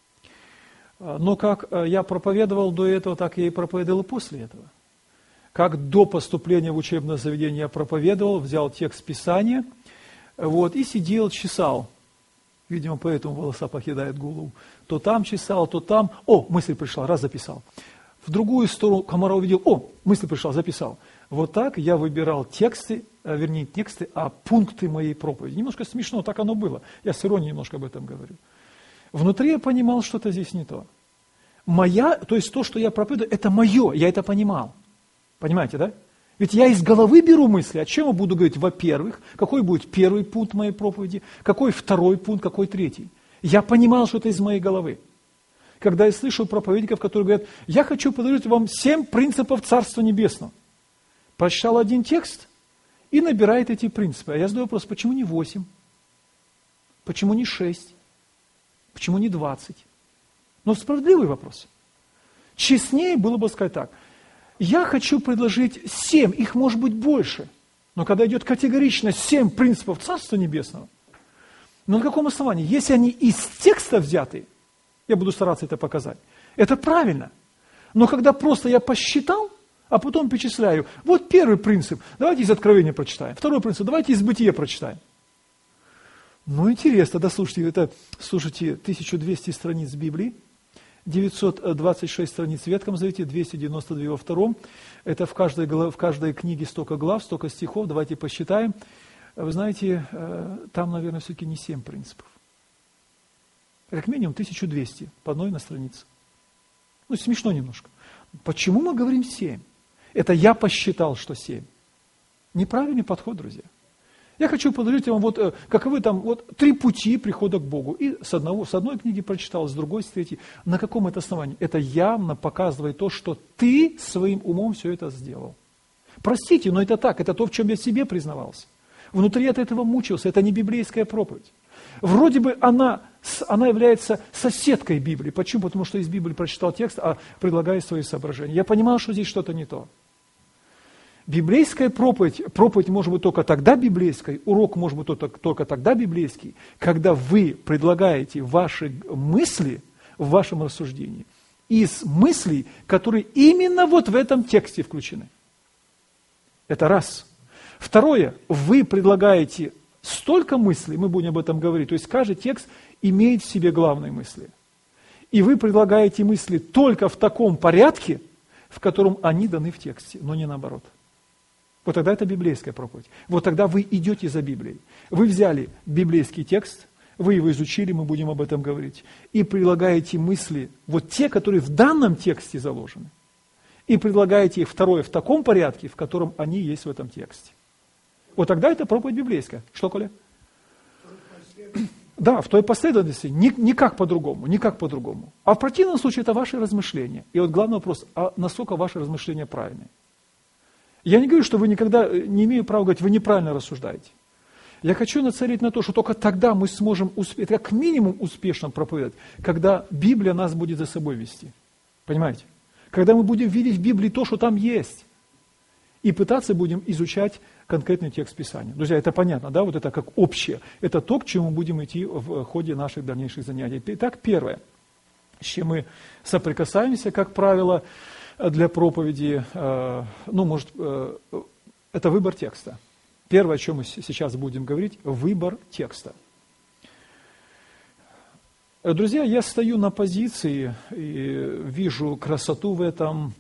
Но как я проповедовал до этого, так я и проповедовал после этого. Как до поступления в учебное заведение я проповедовал, взял текст Писания, вот, и сидел, чесал. Видимо, поэтому волоса покидают голову. То там чесал, то там. О, мысль пришла, раз записал. В другую сторону комара увидел, о, мысль пришла, записал. Вот так я выбирал тексты, вернее, не тексты, а пункты моей проповеди. Немножко смешно, так оно было. Я с иронией немножко об этом говорю. Внутри я понимал, что-то здесь не то. Моя, то есть то, что я проповедую, это мое, я это понимал. Понимаете, да? Ведь я из головы беру мысли, о чем я буду говорить, во-первых, какой будет первый пункт моей проповеди, какой второй пункт, какой третий. Я понимал, что это из моей головы. Когда я слышу проповедников, которые говорят, я хочу предложить вам семь принципов Царства Небесного. Прочитал один текст и набирает эти принципы. А я задаю вопрос, почему не восемь? Почему не шесть? Почему не двадцать? Но справедливый вопрос. Честнее было бы сказать так. Я хочу предложить семь, их может быть больше. Но когда идет категорично семь принципов Царства Небесного, но на каком основании? Если они из текста взяты, я буду стараться это показать, это правильно. Но когда просто я посчитал, а потом перечисляю, вот первый принцип, давайте из Откровения прочитаем. Второй принцип, давайте из Бытия прочитаем. Ну, интересно, да, слушайте, это, слушайте, тысяча двести страниц Библии, девятьсот двадцать шесть страниц в Ветхом Завете, двести девяносто два во Втором. Это в каждой, в каждой книге столько глав, столько стихов, давайте посчитаем. Вы знаете, там, наверное, все-таки не семь принципов. Как минимум тысяча двести по одной на странице. Ну, смешно немножко. Почему мы говорим семь? Это я посчитал, что семь. Неправильный подход, друзья. Я хочу предложить вам, вот, каковы там вот, три пути прихода к Богу. И с, одного, с одной книги прочитал, с другой, с третьей. На каком это основании? Это явно показывает то, что ты своим умом все это сделал. Простите, но это так, это то, в чем я себе признавался. Внутри от этого мучился, это не библейская проповедь. Вроде бы она, она является соседкой Библии. Почему? Потому что из Библии прочитал текст, а предлагаю свои соображения. Я понимал, что здесь что-то не то. Библейская проповедь, проповедь может быть только тогда библейской, урок может быть только, только тогда библейский, когда вы предлагаете ваши мысли в вашем рассуждении из мыслей, которые именно вот в этом тексте включены. Это раз. Второе, вы предлагаете столько мыслей, мы будем об этом говорить, то есть каждый текст имеет в себе главные мысли. И вы предлагаете мысли только в таком порядке, в котором они даны в тексте, но не наоборот. Вот тогда это библейская проповедь. Вот тогда вы идете за Библией. Вы взяли библейский текст, вы его изучили, мы будем об этом говорить, и предлагаете мысли, вот те, которые в данном тексте заложены, и предлагаете их второе в таком порядке, в котором они есть в этом тексте. Вот тогда это проповедь библейская. Что, Коля? Да, в той последовательности, никак по-другому, никак по-другому. А в противном случае это ваши размышления. И вот главный вопрос, а насколько ваши размышления правильные? Я не говорю, что вы никогда, не имею права говорить, вы неправильно рассуждаете. Я хочу нацелить на то, что только тогда мы сможем успеть, как минимум успешно проповедовать, когда Библия нас будет за собой вести. Понимаете? Когда мы будем видеть в Библии то, что там есть. И пытаться будем изучать конкретный текст Писания. Друзья, это понятно, да? Вот это как общее. Это то, к чему мы будем идти в ходе наших дальнейших занятий. Итак, первое, с чем мы соприкасаемся, как правило, для проповеди, ну, может, это выбор текста. Первое, о чем мы сейчас будем говорить, выбор текста. Друзья, я стою на позиции и вижу красоту в этом,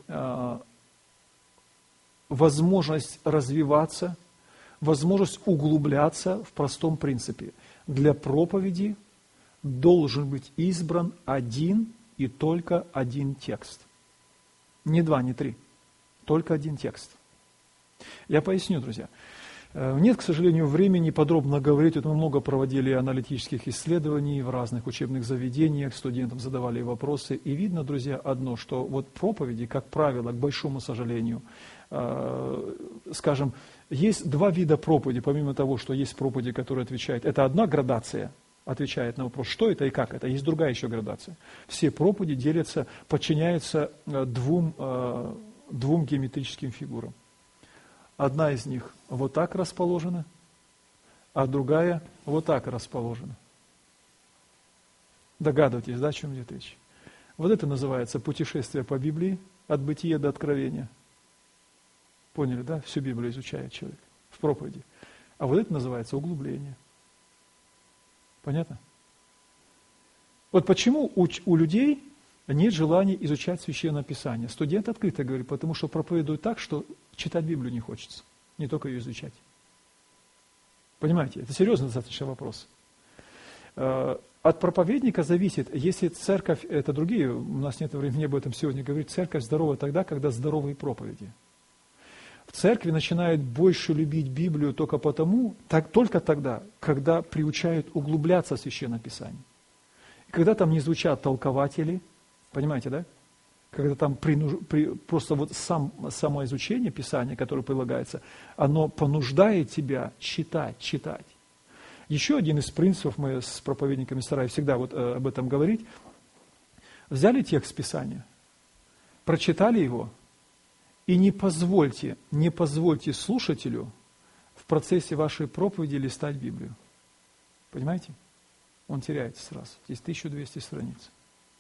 возможность развиваться, возможность углубляться в простом принципе. Для проповеди должен быть избран один и только один текст. Не два, не три, только один текст. Я поясню, друзья. Нет, к сожалению, времени подробно говорить. Вот мы много проводили аналитических исследований в разных учебных заведениях, студентам задавали вопросы. И видно, друзья, одно, что вот проповеди, как правило, к большому сожалению, э, скажем, есть два вида проповеди, помимо того, что есть проповеди, которые отвечают. Это одна градация, отвечает на вопрос, что это и как это. Есть другая еще градация. Все проповеди делятся, подчиняются двум, э, двум геометрическим фигурам. Одна из них вот так расположена, а другая вот так расположена. Догадываетесь, да, о чем идет речь? Вот это называется путешествие по Библии, от бытия до откровения. Поняли, да? Всю Библию изучает человек в проповеди. А вот это называется углубление. Понятно? Вот почему у, у людей нет желания изучать Священное Писание. Студент открыто говорит, потому что проповедует так, что читать Библию не хочется, не только ее изучать. Понимаете, это серьезный достаточно вопрос. От проповедника зависит, если церковь, это другие, у нас нет времени об этом сегодня говорить, церковь здорова тогда, когда здоровые проповеди. В церкви начинают больше любить Библию только потому, так, только тогда, когда приучают углубляться в Священное Писание. И когда там не звучат толкователи, понимаете, да? Когда там принуж... при... просто вот сам... само изучение Писания, которое прилагается, оно понуждает тебя читать, читать. Еще один из принципов, мы с проповедниками стараемся всегда вот э, об этом говорить, взяли текст Писания, прочитали его, и не позвольте, не позвольте слушателю в процессе вашей проповеди листать Библию. Понимаете? Он теряется сразу. Здесь тысяча двести страниц.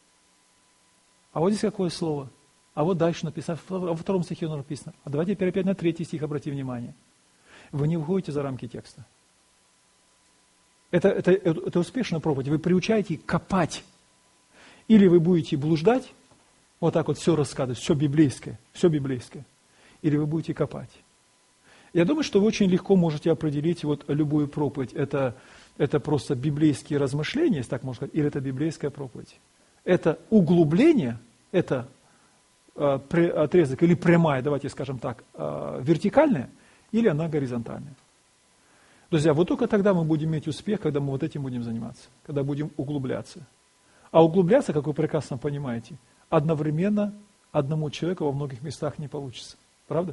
А вот здесь какое слово? А вот дальше написано, во втором стихе оно написано. А давайте теперь опять на третий стих обратим внимание. Вы не выходите за рамки текста. Это, это, это, это успешная проповедь. Вы приучаете копать. Или вы будете блуждать, вот так вот все рассказывать, все библейское, все библейское. Или вы будете копать. Я думаю, что вы очень легко можете определить вот любую проповедь. Это, это просто библейские размышления, если так можно сказать, или это библейская проповедь. Это углубление, это э, отрезок или прямая, давайте скажем так, э, вертикальная, или она горизонтальная. Друзья, вот только тогда мы будем иметь успех, когда мы вот этим будем заниматься, когда будем углубляться. А углубляться, как вы прекрасно понимаете, одновременно одному человеку во многих местах не получится. Правда?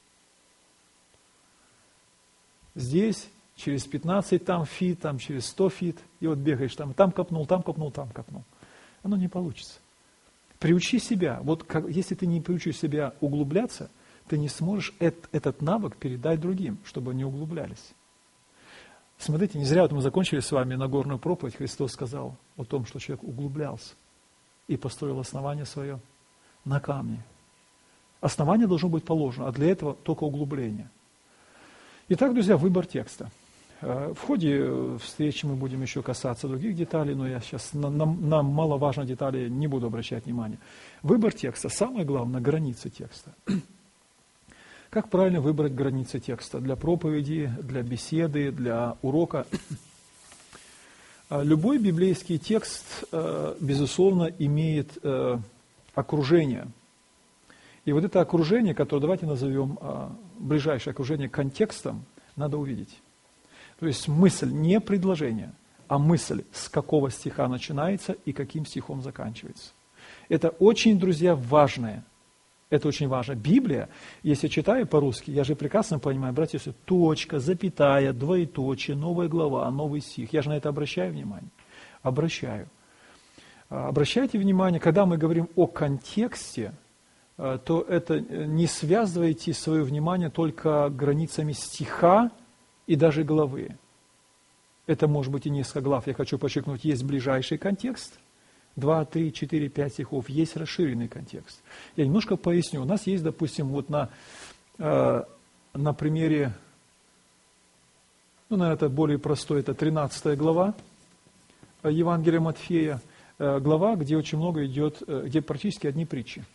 Здесь через пятнадцать там фит, там через сто фит, и вот бегаешь там, там копнул, там копнул, там копнул. Оно не получится. Приучи себя. Вот как, если ты не приучишь себя углубляться, ты не сможешь эт, этот навык передать другим, чтобы они углублялись. Смотрите, не зря вот мы закончили с вами Нагорную проповедь. Христос сказал о том, что человек углублялся и построил основание свое на камне. Основание должно быть положено, а для этого только углубление. Итак, друзья, выбор текста. В ходе встречи мы будем еще касаться других деталей, но я сейчас на, на, на маловажные детали не буду обращать внимания. Выбор текста. Самое главное – границы текста. Как правильно выбрать границы текста для проповеди, для беседы, для урока? Любой библейский текст, безусловно, имеет окружение. И вот это окружение, которое давайте назовем ближайшее окружение контекстом, надо увидеть. То есть мысль, не предложение, а мысль, с какого стиха начинается и каким стихом заканчивается. Это очень, друзья, важное. Это очень важно. Библия, если читаю по-русски, я же прекрасно понимаю, братья и сестры, точка, запятая, двоеточие, новая глава, новый стих. Я же на это обращаю внимание. Обращаю. Обращайте внимание, когда мы говорим о контексте, то это не связывайте свое внимание только границами стиха и даже главы. Это может быть и несколько глав. Я хочу подчеркнуть, есть ближайший контекст, два, три, четыре, пять стихов, есть расширенный контекст. Я немножко поясню. У нас есть, допустим, вот на, э, на примере, ну, наверное, это более простой, это тринадцатая глава Евангелия Матфея, э, глава, где очень много идет, э, где практически одни притчи.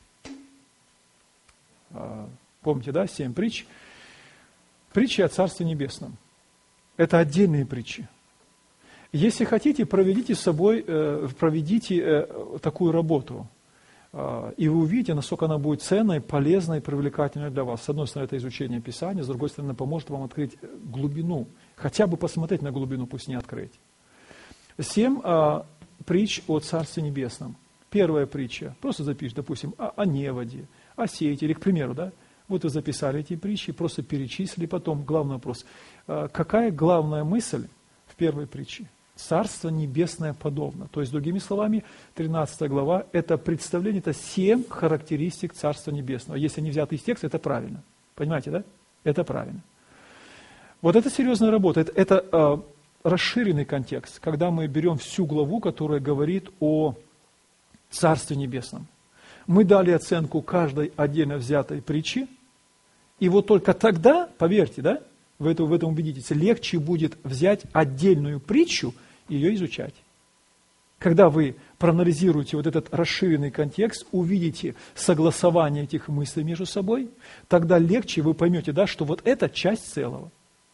Э, помните, да, семь притч? Притчи о Царстве Небесном. Это отдельные притчи. Если хотите, проведите с собой, проведите такую работу, и вы увидите, насколько она будет ценной, полезной, привлекательной для вас. С одной стороны, это изучение Писания, с другой стороны, поможет вам открыть глубину, хотя бы посмотреть на глубину, пусть не открыть. Семь а, притч о Царстве Небесном. Первая притча, просто запишите, допустим, о, о неводе, о сеятеле, к примеру, да? Вот вы записали эти притчи, просто перечислили, потом главный вопрос. Какая главная мысль в первой притче? Царство Небесное подобно. То есть, другими словами, тринадцатая глава – это представление, это семь характеристик Царства Небесного. Если они взяты из текста, это правильно. Понимаете, да? Это правильно. Вот это серьезная работа. Это, это э, расширенный контекст, когда мы берем всю главу, которая говорит о Царстве Небесном. Мы дали оценку каждой отдельно взятой притчи, и вот только тогда, поверьте, да, вы это, в этом убедитесь, легче будет взять отдельную притчу и ее изучать. Когда вы проанализируете вот этот расширенный контекст, увидите согласование этих мыслей между собой, тогда легче вы поймете, да, что вот это часть целого.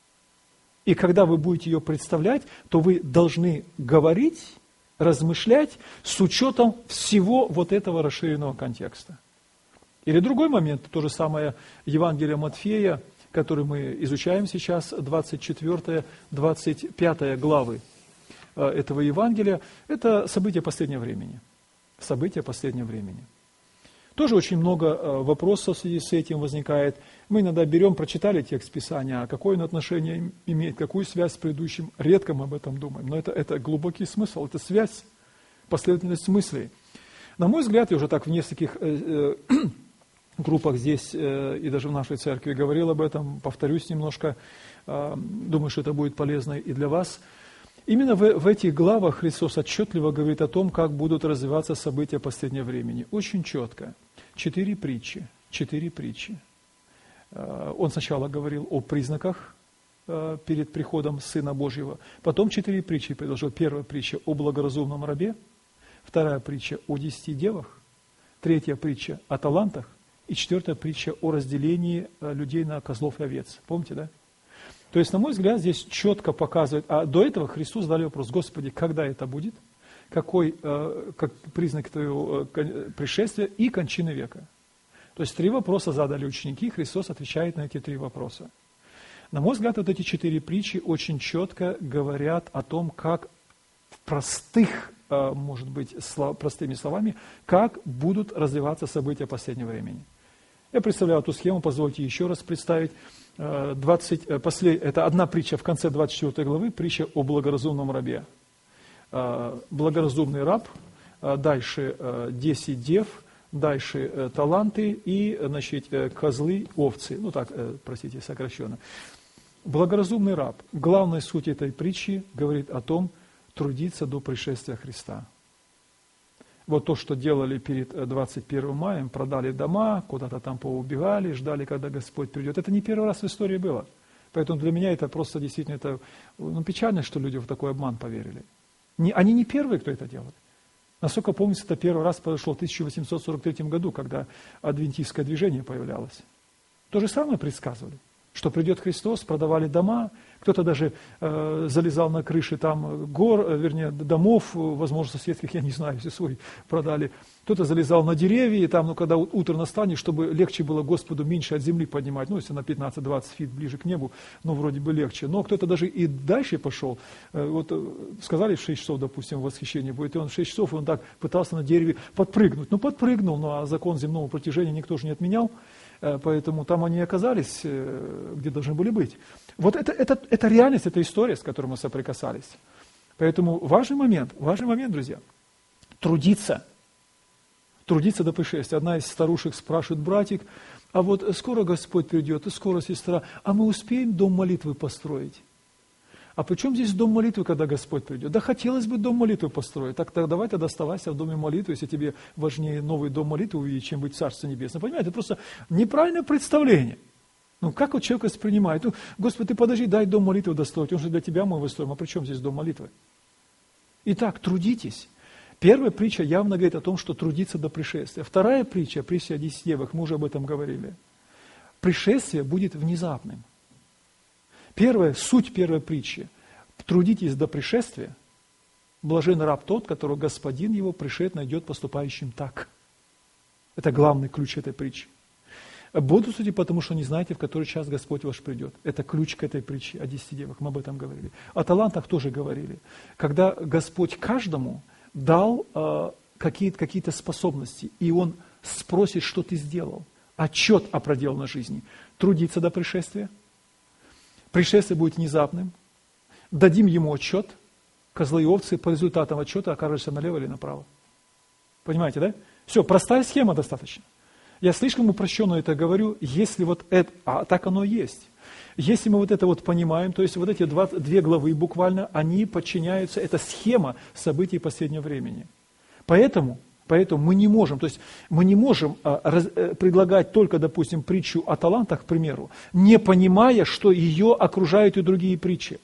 И когда вы будете ее представлять, то вы должны говорить, размышлять с учетом всего вот этого расширенного контекста. Или другой момент, то же самое Евангелие Матфея, который мы изучаем сейчас, двадцать четвёртая — двадцать пятая главы этого Евангелия, это события последнего времени. События последнего времени. Тоже очень много вопросов в связи с этим возникает. Мы иногда берем, прочитали текст Писания, а какое он отношение имеет, какую связь с предыдущим, редко мы об этом думаем. Но это, это глубокий смысл, это связь, последовательность мыслей. На мой взгляд, я уже так в нескольких э, э, группах здесь э, и даже в нашей церкви говорил об этом, повторюсь немножко, э, думаю, что это будет полезно и для вас. Именно в, в этих главах Христос отчетливо говорит о том, как будут развиваться события последнего времени. Очень четко. Четыре притчи. Четыре притчи. Он сначала говорил о признаках перед приходом Сына Божьего. Потом четыре притчи предложил. Первая притча о благоразумном рабе. Вторая притча о десяти девах. Третья притча о талантах. И четвертая притча о разделении людей на козлов и овец. Помните, да? То есть, на мой взгляд, здесь четко показывает, а до этого Христу задали вопрос: Господи, когда это будет, какой э, как признак Твоего э, пришествия и кончины века. То есть, три вопроса задали ученики, Христос отвечает на эти три вопроса. На мой взгляд, вот эти четыре притчи очень четко говорят о том, как в простых, э, может быть, слов, простыми словами, как будут развиваться события последнего времени. Я представляю эту схему, позвольте еще раз представить. двадцать, послед, это одна притча в конце двадцать четвёртой главы, притча о благоразумном рабе. Благоразумный раб, дальше десять дев, дальше таланты и, значит, козлы, овцы. Ну так, простите, сокращенно. Благоразумный раб. Главная суть этой притчи говорит о том, трудиться до пришествия Христа. Вот то, что делали перед двадцать первым маем, продали дома, куда-то там поубегали, ждали, когда Господь придет. Это не первый раз в истории было. Поэтому для меня это просто действительно это, ну, печально, что люди в такой обман поверили. Не, они не первые, кто это делает. Насколько помнится, это первый раз произошло в тысяча восемьсот сорок третьем году, когда адвентистское движение появлялось. То же самое предсказывали, что придет Христос, продавали дома, кто-то даже э, залезал на крыши там гор, э, вернее, домов, возможно, соседских, я не знаю, если свой продали. Кто-то залезал на деревья, и там, ну, когда утро настанет, чтобы легче было Господу меньше от земли поднимать, ну, если на пятнадцать-двадцать фит ближе к небу, ну, вроде бы легче. Но кто-то даже и дальше пошел. Э, вот сказали в шесть часов, допустим, восхищение будет, и он в шесть часов, и он так пытался на дереве подпрыгнуть. Ну, подпрыгнул, ну, а закон земного протяжения никто же не отменял. Поэтому там они оказались, где должны были быть. Вот это, это, это реальность, это история, с которой мы соприкасались. Поэтому важный момент, важный момент, друзья, трудиться. Трудиться до пришествия. Одна из старушек спрашивает: братик, а вот скоро Господь придет, и скоро, сестра, а мы успеем дом молитвы построить? А при чем здесь дом молитвы, когда Господь придет? Да хотелось бы дом молитвы построить. Так, так давай тогда оставайся в доме молитвы, если тебе важнее новый дом молитвы увидеть, чем быть в Царстве Небесном. Понимаете, это просто неправильное представление. Ну, как вот человек воспринимает? Ну, Господи, ты подожди, дай дом молитвы достроить, он же для тебя мы его строим. А при чем здесь дом молитвы? Итак, трудитесь. Первая притча явно говорит о том, что трудиться до пришествия. Вторая притча, притча о десяти девах, мы уже об этом говорили. Пришествие будет внезапным. Первая, суть первой притчи. Трудитесь до пришествия. Блажен раб тот, которого господин его пришед найдет поступающим так. Это главный ключ этой притчи. Бодрствуйте, потому что не знаете, в который час Господь ваш придет. Это ключ к этой притче о десяти девах. Мы об этом говорили. О талантах тоже говорили. Когда Господь каждому дал э, какие-то, какие-то способности, и Он спросит, что ты сделал. Отчет о проделанной жизни. Трудиться до пришествия. Пришествие будет внезапным. Дадим ему отчет. Козлы и овцы по результатам отчета окажутся налево или направо. Понимаете, да? Все, простая схема достаточно. Я слишком упрощенно это говорю, если вот это, а так оно и есть. Если мы вот это вот понимаем, то есть вот эти два, две главы буквально, они подчиняются, это схема событий последнего времени. Поэтому, поэтому мы не можем, то есть мы не можем а, раз, а, предлагать только, допустим, притчу о талантах, к примеру, не понимая, что ее окружают и другие притчи.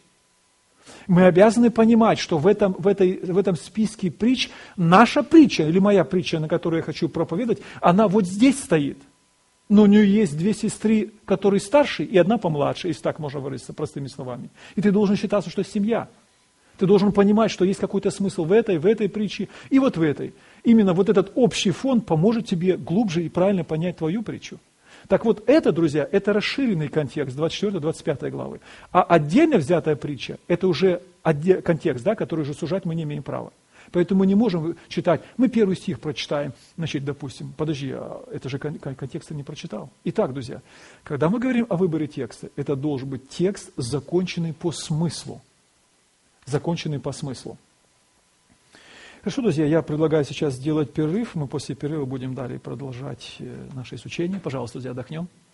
Мы обязаны понимать, что в этом, в, этой, в этом списке притч наша притча, или моя притча, на которую я хочу проповедовать, она вот здесь стоит. Но у нее есть две сестры, которые старше, и одна помладше, если так можно выразиться простыми словами. И ты должен считаться, что это семья. Ты должен понимать, что есть какой-то смысл в этой, в этой притче и вот в этой. Именно вот этот общий фон поможет тебе глубже и правильно понять твою притчу. Так вот, это, друзья, это расширенный контекст двадцать четвёртой - двадцать пятой главы. А отдельно взятая притча, это уже отде- контекст, да, который уже сужать мы не имеем права. Поэтому мы не можем читать, мы первый стих прочитаем, значит, допустим, подожди, а это же кон- контекст ты не прочитал. Итак, друзья, когда мы говорим о выборе текста, это должен быть текст, законченный по смыслу. Законченный по смыслу. Хорошо, друзья, я предлагаю сейчас сделать перерыв. Мы после перерыва будем далее продолжать наше изучение. Пожалуйста, друзья, отдохнем.